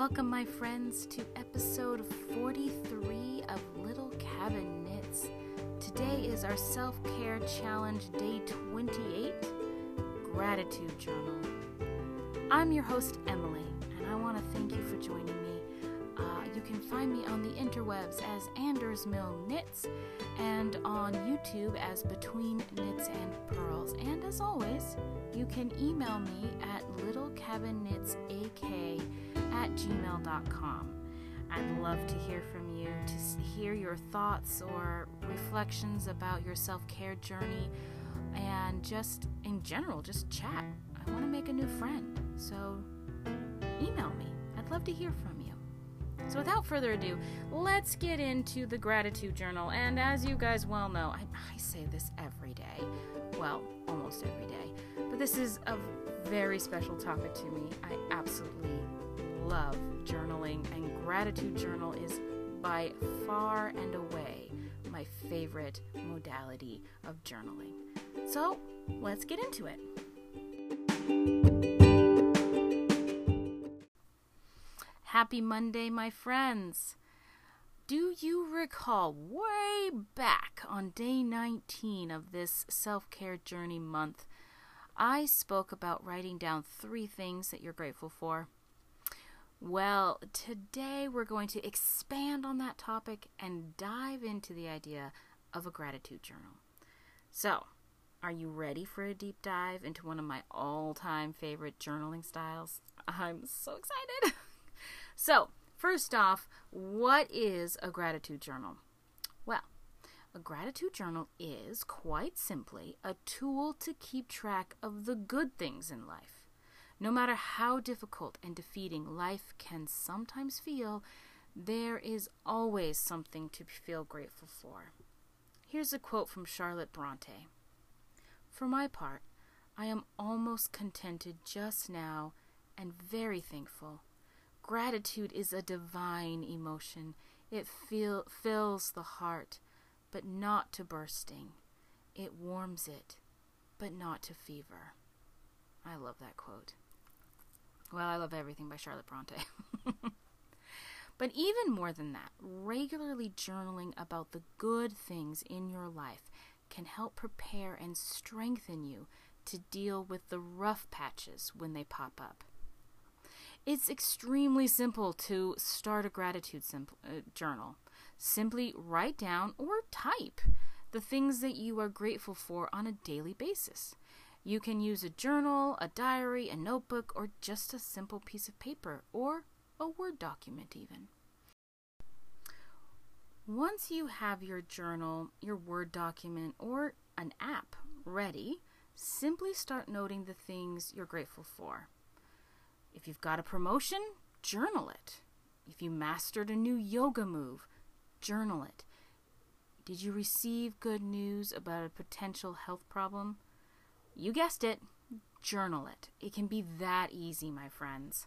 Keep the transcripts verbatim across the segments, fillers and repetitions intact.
welcome my friends to episode forty-three of Little Cabin Knits. Today is our self-care challenge day twenty-eight, Gratitude Journal. I'm your host Emily, and I want to thank you for joining me. Uh, you can find me on the interwebs as Anders Mill Knits and on YouTube as Between Knits and Pearls. And as always, you can email me at littlecabinknitsak at gmail dot com. I'd love to hear from you, to hear your thoughts or reflections about your self-care journey, and just in general, just chat. I want to make a new friend, so email me. I'd love to hear from you. So without further ado, let's get into the gratitude journal. And as you guys well know, I, I say this every day. Well, almost every day. But this is a very special topic to me. I absolutely love journaling, and gratitude journal is by far and away my favorite modality of journaling. So let's get into it. Happy Monday, my friends. Do you recall way back on day nineteen of this self-care journey month, I spoke about writing down three things that you're grateful for? Well, today we're going to expand on that topic and dive into the idea of a gratitude journal. So, are you ready for a deep dive into one of my all-time favorite journaling styles? I'm so excited! So, first off, what is a gratitude journal? Well, a gratitude journal is, quite simply, a tool to keep track of the good things in life. No matter how difficult and defeating life can sometimes feel, there is always something to feel grateful for. Here's a quote from Charlotte Bronte. "For my part, I am almost contented just now and very thankful. Gratitude is a divine emotion. It feel, fills the heart, but not to bursting. It warms it, but not to fever." I love that quote. Well, I love everything by Charlotte Bronte. But even more than that, regularly journaling about the good things in your life can help prepare and strengthen you to deal with the rough patches when they pop up. It's extremely simple to start a gratitude simple, uh, journal. Simply write down or type the things that you are grateful for on a daily basis. You can use a journal, a diary, a notebook, or just a simple piece of paper, or a Word document even. Once you have your journal, your Word document, or an app ready, simply start noting the things you're grateful for. If you've got a promotion, journal it. If you mastered a new yoga move, journal it. Did you receive good news about a potential health problem? You guessed it, journal it. It can be that easy, my friends.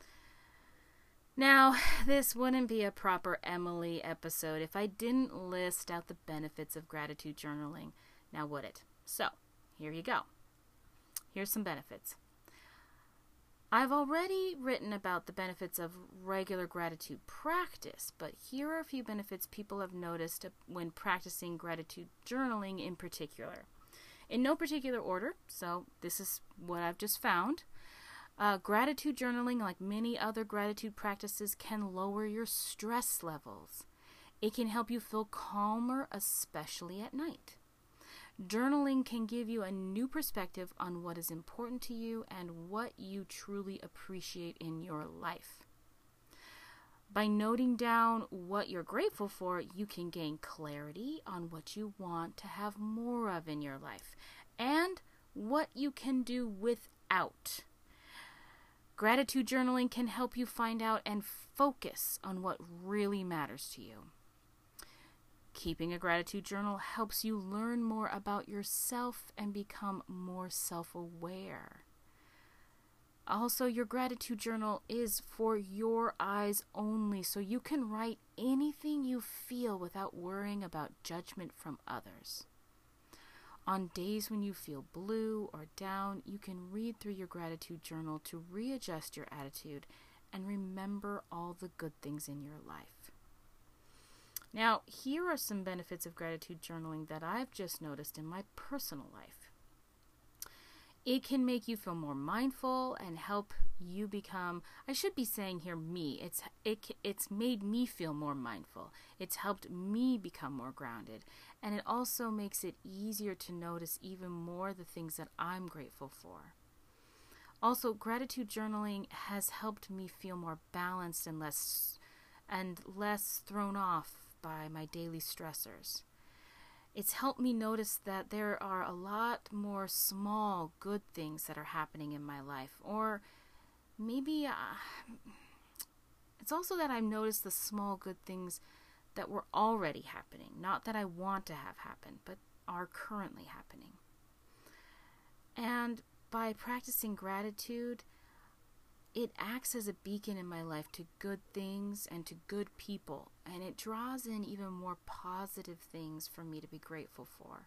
Now, this wouldn't be a proper Emily episode if I didn't list out the benefits of gratitude journaling. Now would it? So, here you go. Here's some benefits. I've already written about the benefits of regular gratitude practice, but here are a few benefits people have noticed when practicing gratitude journaling in particular. In no particular order, so this is what I've just found. Uh, gratitude journaling, like many other gratitude practices, can lower your stress levels. It can help you feel calmer, especially at night. Journaling can give you a new perspective on what is important to you and what you truly appreciate in your life. By noting down what you're grateful for, you can gain clarity on what you want to have more of in your life and what you can do without. Gratitude journaling can help you find out and focus on what really matters to you. Keeping a gratitude journal helps you learn more about yourself and become more self-aware. Also, your gratitude journal is for your eyes only, so you can write anything you feel without worrying about judgment from others. On days when you feel blue or down, you can read through your gratitude journal to readjust your attitude and remember all the good things in your life. Now, here are some benefits of gratitude journaling that I've just noticed in my personal life. It can make you feel more mindful and help you become, I should be saying here me, it's it it's made me feel more mindful. It's helped me become more grounded. And it also makes it easier to notice even more the things that I'm grateful for. Also, gratitude journaling has helped me feel more balanced and less and less thrown off by my daily stressors. It's helped me notice that there are a lot more small good things that are happening in my life. Or maybe uh, it's also that I've noticed the small good things that were already happening. Not that I want to have happen, but are currently happening. And by practicing gratitude, it acts as a beacon in my life to good things and to good people, and it draws in even more positive things for me to be grateful for.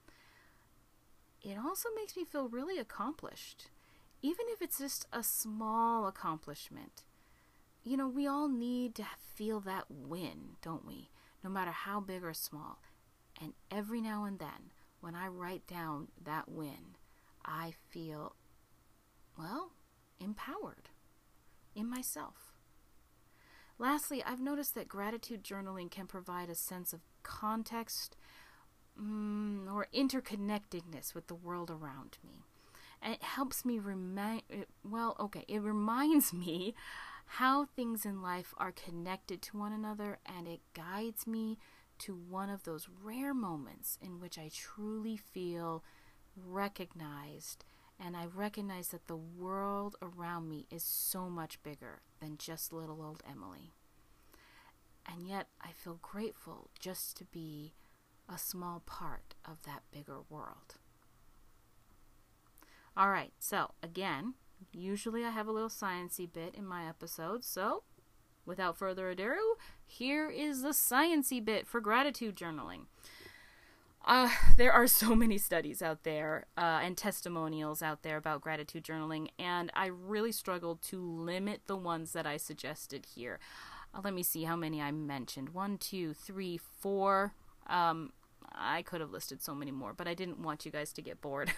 It also makes me feel really accomplished, even if it's just a small accomplishment. You know, we all need to feel that win, don't we? No matter how big or small. And every now and then, when I write down that win, I feel, well, empowered in myself. Lastly, I've noticed that gratitude journaling can provide a sense of context um, or interconnectedness with the world around me. And it helps me remind, well, okay, it reminds me how things in life are connected to one another, and it guides me to one of those rare moments in which I truly feel recognized, and I recognize that the world around me is so much bigger than just little old Emily. And yet I feel grateful just to be a small part of that bigger world. All right, so again, usually I have a little sciencey bit in my episodes, so without further ado, here is the sciencey bit for gratitude journaling. Uh, there are so many studies out there uh, and testimonials out there about gratitude journaling, and I really struggled to limit the ones that I suggested here. Uh, let me see how many I mentioned. One, two, three, four. Um, I could have listed so many more, but I didn't want you guys to get bored.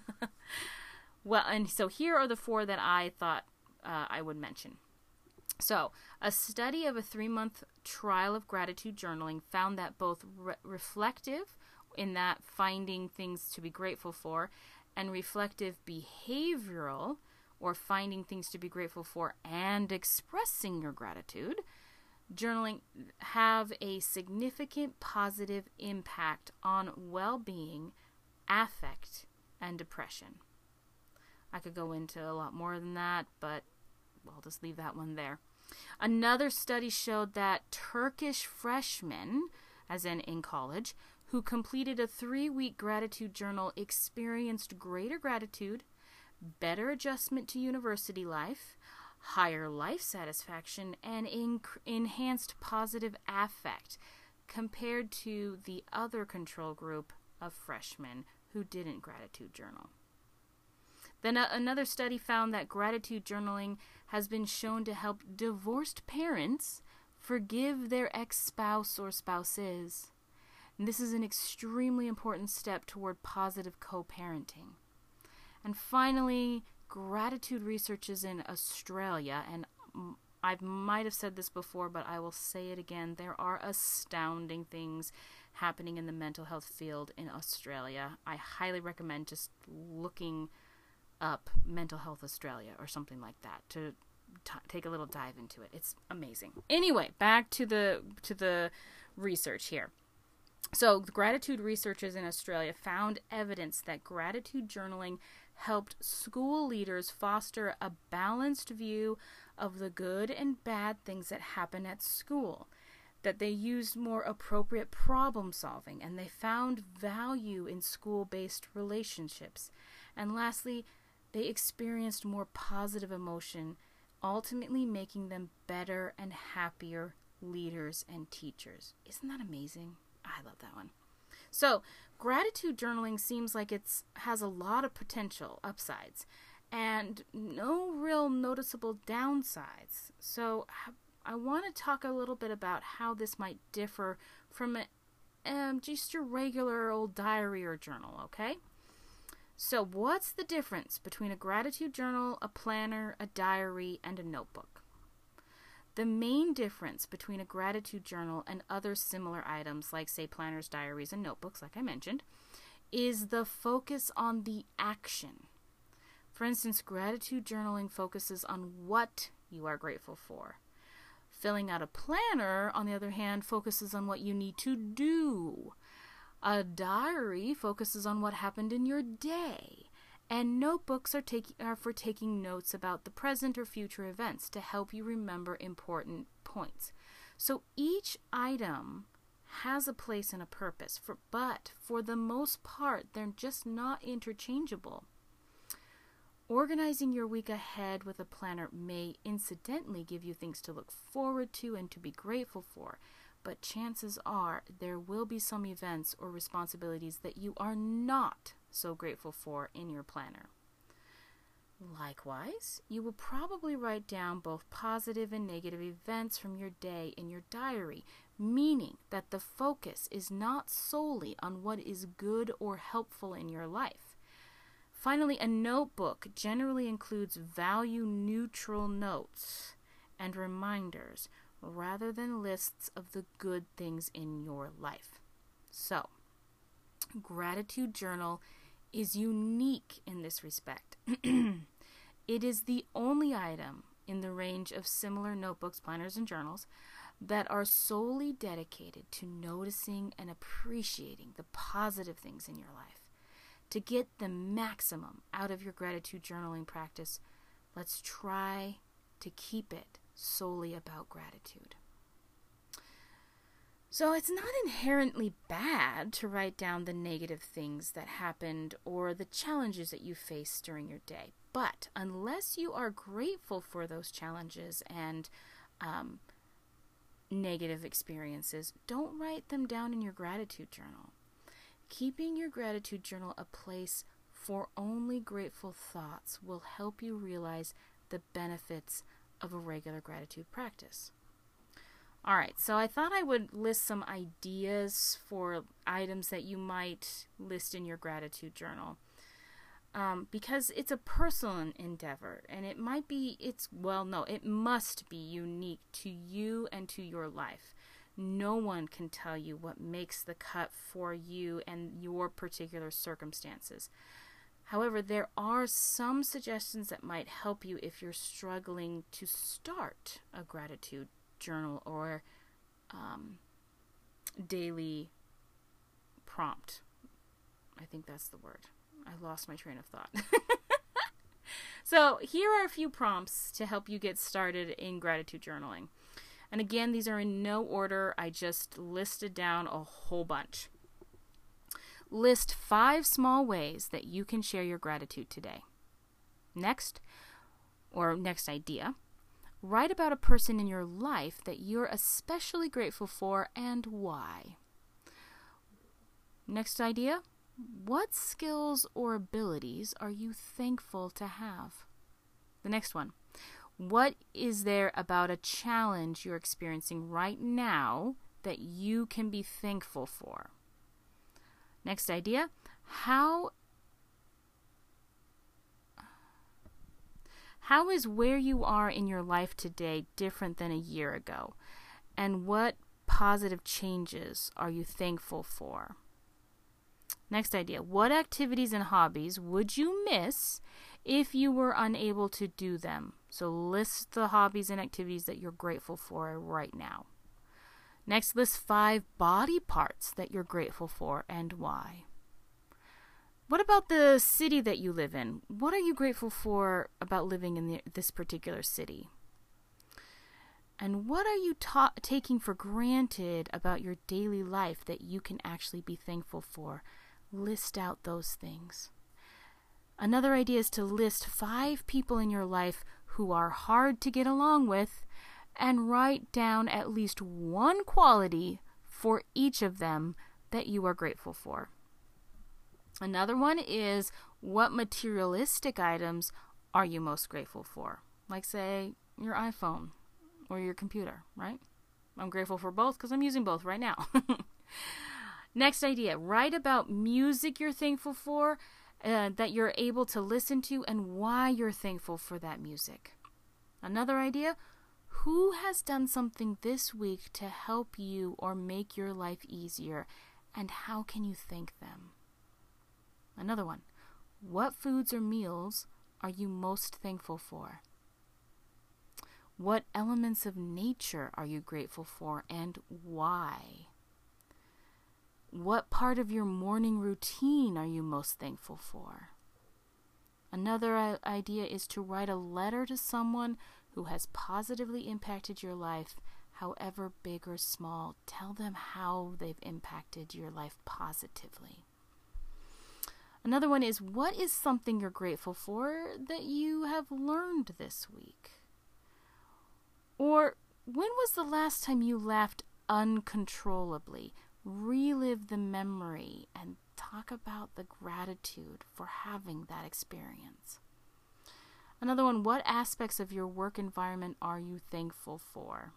Well, and so here are the four that I thought uh, I would mention. So, a study of a three-month trial of gratitude journaling found that both re- reflective, in that finding things to be grateful for, and reflective behavioral, or finding things to be grateful for and expressing your gratitude, journaling have a significant positive impact on well-being, affect, and depression. I could go into a lot more than that, but I'll just leave that one there. Another study showed that Turkish freshmen, as in in college, who completed a three-week gratitude journal experienced greater gratitude, better adjustment to university life, higher life satisfaction, and in- enhanced positive affect compared to the other control group of freshmen who didn't gratitude journal. Then uh, another study found that gratitude journaling has been shown to help divorced parents forgive their ex-spouse or spouses. And this is an extremely important step toward positive co-parenting. And finally, gratitude researchers in Australia, and I might have said this before, but I will say it again, there are astounding things happening in the mental health field in Australia. I highly recommend just looking up Mental Health Australia or something like that to t- take a little dive into it. It's amazing. Anyway, back to the to the research here. So, the gratitude researchers in Australia found evidence that gratitude journaling helped school leaders foster a balanced view of the good and bad things that happen at school, that they used more appropriate problem solving, and they found value in school-based relationships. And lastly, they experienced more positive emotion, ultimately making them better and happier leaders and teachers. Isn't that amazing? I love that one. So, gratitude journaling seems like it's has a lot of potential upsides, and no real noticeable downsides. So I want to talk a little bit about how this might differ from a, um, just your regular old diary or journal, okay? So what's the difference between a gratitude journal, a planner, a diary, and a notebook? The main difference between a gratitude journal and other similar items, like, say, planners, diaries, and notebooks, like I mentioned, is the focus on the action. For instance, gratitude journaling focuses on what you are grateful for. Filling out a planner, on the other hand, focuses on what you need to do. A diary focuses on what happened in your day. And notebooks are, take, are for taking notes about the present or future events to help you remember important points. So each item has a place and a purpose, for, but for the most part, they're just not interchangeable. Organizing your week ahead with a planner may incidentally give you things to look forward to and to be grateful for, but chances are there will be some events or responsibilities that you are not so grateful for in your planner. Likewise, you will probably write down both positive and negative events from your day in your diary, meaning that the focus is not solely on what is good or helpful in your life. Finally, a notebook generally includes value-neutral notes and reminders rather than lists of the good things in your life. So, gratitude journal is unique in this respect. It is the only item in the range of similar notebooks, planners, and journals that are solely dedicated to noticing and appreciating the positive things in your life. To get the maximum out of your gratitude journaling practice, let's try to keep it solely about gratitude. So it's not inherently bad to write down the negative things that happened or the challenges that you faced during your day. But unless you are grateful for those challenges and um, negative experiences, don't write them down in your gratitude journal. Keeping your gratitude journal a place for only grateful thoughts will help you realize the benefits of a regular gratitude practice. All right, so I thought I would list some ideas for items that you might list in your gratitude journal. Um, because it's a personal endeavor, and it might be, it's, well, no, it must be unique to you and to your life. No one can tell you what makes the cut for you and your particular circumstances. However, there are some suggestions that might help you if you're struggling to start a gratitude journal or um, daily prompt. I think that's the word. I lost my train of thought. So here are a few prompts to help you get started in gratitude journaling. And again, these are in no order. I just listed down a whole bunch. List five small ways that you can share your gratitude today. Next, or next idea, write about a person in your life that you're especially grateful for and why. Next idea, what skills or abilities are you thankful to have? The next one, what is there about a challenge you're experiencing right now that you can be thankful for? Next idea, how how is where you are in your life today different than a year ago? And what positive changes are you thankful for? Next idea, what activities and hobbies would you miss if you were unable to do them? So list the hobbies and activities that you're grateful for right now. Next, list five body parts that you're grateful for and why. What about the city that you live in? What are you grateful for about living in the, this particular city? And what are you ta- taking for granted about your daily life that you can actually be thankful for? List out those things. Another idea is to list five people in your life who are hard to get along with and write down at least one quality for each of them that you are grateful for. Another one is, what materialistic items are you most grateful for? Like, say, your iPhone or your computer, right? I'm grateful for both because I'm using both right now. Next idea, write about music you're thankful for, uh, that you're able to listen to, and why you're thankful for that music. Another idea, who has done something this week to help you or make your life easier, and how can you thank them? Another one, what foods or meals are you most thankful for? What elements of nature are you grateful for, and why? What part of your morning routine are you most thankful for? Another idea is to write a letter to someone who has positively impacted your life, however big or small. Tell them how they've impacted your life positively. Another one is, what is something you're grateful for that you have learned this week? Or, when was the last time you laughed uncontrollably? Relive the memory and talk about the gratitude for having that experience. Another one, what aspects of your work environment are you thankful for?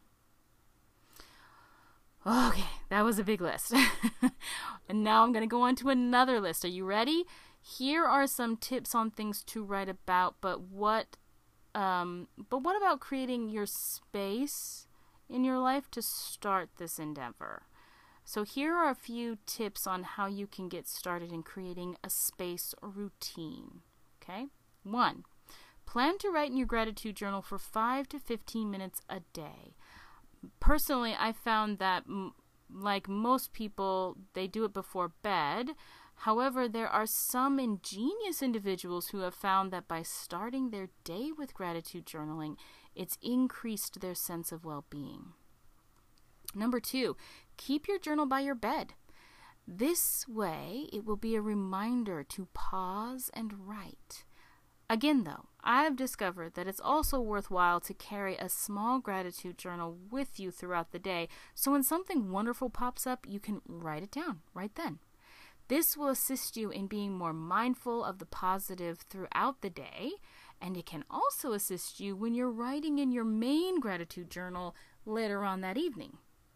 Okay, that was a big list. And now I'm going to go on to another list. Are you ready? Here are some tips on things to write about, but what um but what about creating your space in your life to start this endeavor? So here are a few tips on how you can get started in creating a space routine. Okay? One, plan to write in your gratitude journal for five to fifteen minutes a day. Personally, I found that, m- like most people, they do it before bed. However, there are some ingenious individuals who have found that by starting their day with gratitude journaling, it's increased their sense of well-being. Number two, keep your journal by your bed. This way, it will be a reminder to pause and write. Again, though, I've discovered that it's also worthwhile to carry a small gratitude journal with you throughout the day, so when something wonderful pops up, you can write it down right then. This will assist you in being more mindful of the positive throughout the day, and it can also assist you when you're writing in your main gratitude journal later on that evening.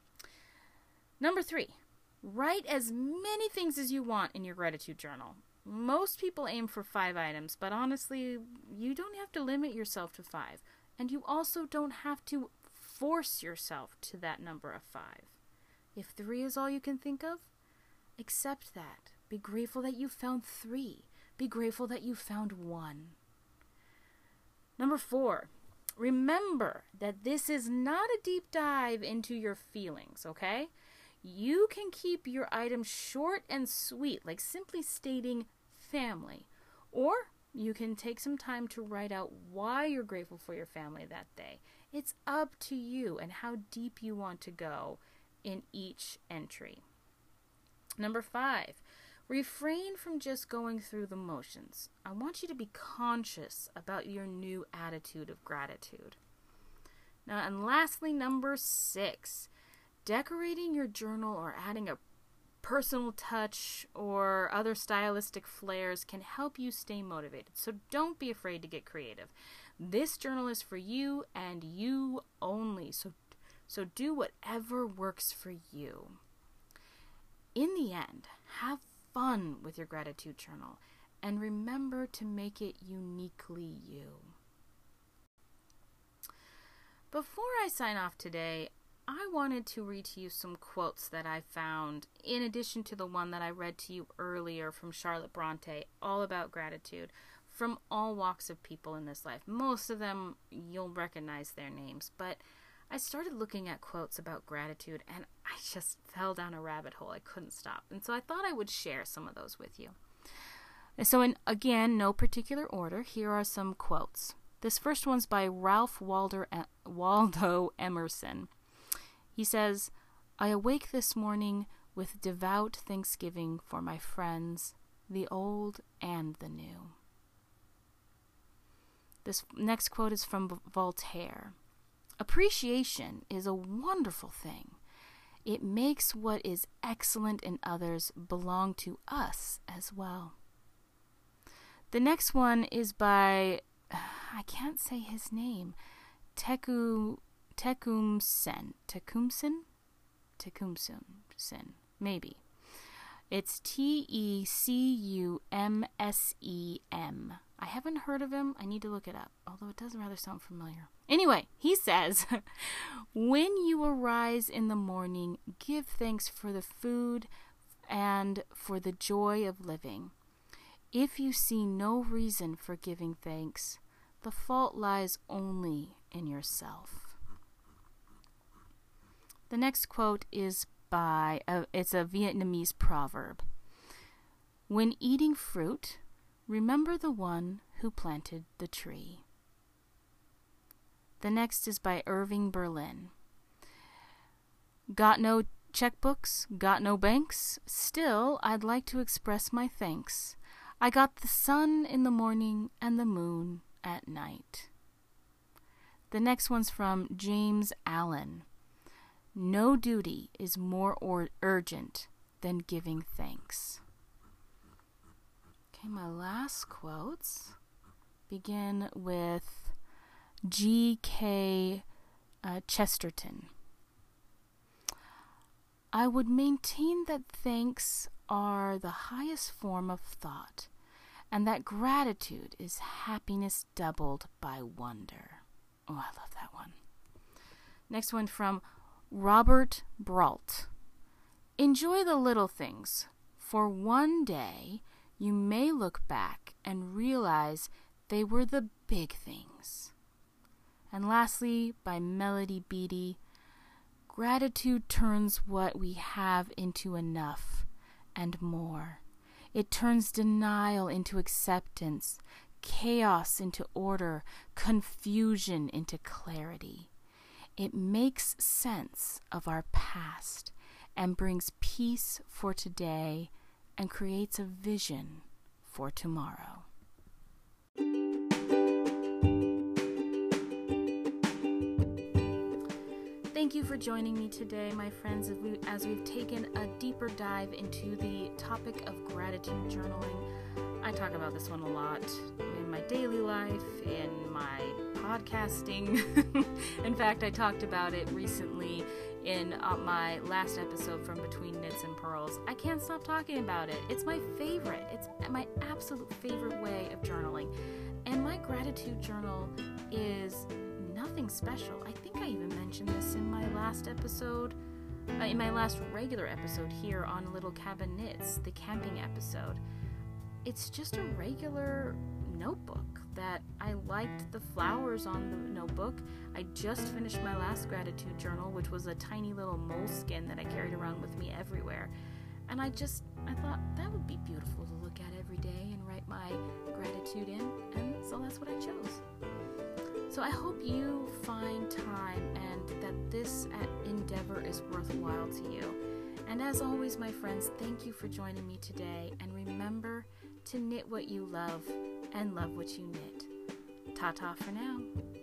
Number three, write as many things as you want in your gratitude journal. Most people aim for five items, but honestly, you don't have to limit yourself to five. And you also don't have to force yourself to that number of five. If three is all you can think of, accept that. Be grateful that you found three. Be grateful that you found one. Number four, remember that this is not a deep dive into your feelings, okay? You can keep your items short and sweet, like simply stating family. Or you can take some time to write out why you're grateful for your family that day. It's up to you and how deep you want to go in each entry. Number five, refrain from just going through the motions. I want you to be conscious about your new attitude of gratitude. Now, and lastly, number six, decorating your journal or adding a personal touch or other stylistic flares can help you stay motivated. So don't be afraid to get creative. This journal is for you and you only. So, so do whatever works for you. In the end, have fun with your gratitude journal and remember to make it uniquely you. Before I sign off today, I wanted to read to you some quotes that I found, in addition to the one that I read to you earlier from Charlotte Bronte, all about gratitude, from all walks of people in this life. Most of them, you'll recognize their names, but I started looking at quotes about gratitude, and I just fell down a rabbit hole. I couldn't stop, and so I thought I would share some of those with you. So, in, again, no particular order, here are some quotes. This first one's by Ralph Waldo, Waldo Emerson. He says, "I awake this morning with devout thanksgiving for my friends, the old and the new." This next quote is from Voltaire. "Appreciation is a wonderful thing. It makes what is excellent in others belong to us as well." The next one is by I can't say his name. Teku Tecumseh. Tecumseh? Tecumseh. Maybe. It's T E C U M S E M. I haven't heard of him. I need to look it up, although it does rather sound familiar. Anyway, he says, when you arise in the morning, give thanks for the food and for the joy of living. If you see no reason for giving thanks, the fault lies only in yourself. The next quote is by, uh, it's a Vietnamese proverb. When eating fruit, remember the one who planted the tree. The next is by Irving Berlin. Got no checkbooks, got no banks, still I'd like to express my thanks. I got the sun in the morning and the moon at night. The next one's from James Allen. No duty is more or- urgent than giving thanks. Okay, my last quotes begin with G K Uh, Chesterton. I would maintain that thanks are the highest form of thought, and that gratitude is happiness doubled by wonder. Oh, I love that one. Next one from Robert Brault. Enjoy the little things, for one day you may look back and realize they were the big things. And lastly, by Melody Beattie, gratitude turns what we have into enough and more. It turns denial into acceptance, chaos into order, confusion into clarity. It makes sense of our past and brings peace for today and creates a vision for tomorrow. Thank you for joining me today, my friends, as, we, as we've taken a deeper dive into the topic of gratitude journaling. I talk about this one a lot in my daily life, in my podcasting. In fact, I talked about it recently in uh, my last episode from Between Knits and Pearls. I can't stop talking about it. It's my favorite. It's my absolute favorite way of journaling. And my gratitude journal is nothing special. I think I even mentioned this in my last episode, uh, in my last regular episode here on Little Cabin Knits, the camping episode. It's just a regular notebook that I liked the flowers on the notebook. I just finished my last gratitude journal, which was a tiny little moleskin that I carried around with me everywhere. And I just, I thought that would be beautiful to look at every day and write my gratitude in. And so that's what I chose. So I hope you find time and that this endeavor is worthwhile to you. And as always, my friends, thank you for joining me today. And remember to knit what you love and love what you knit. Ta-ta for now.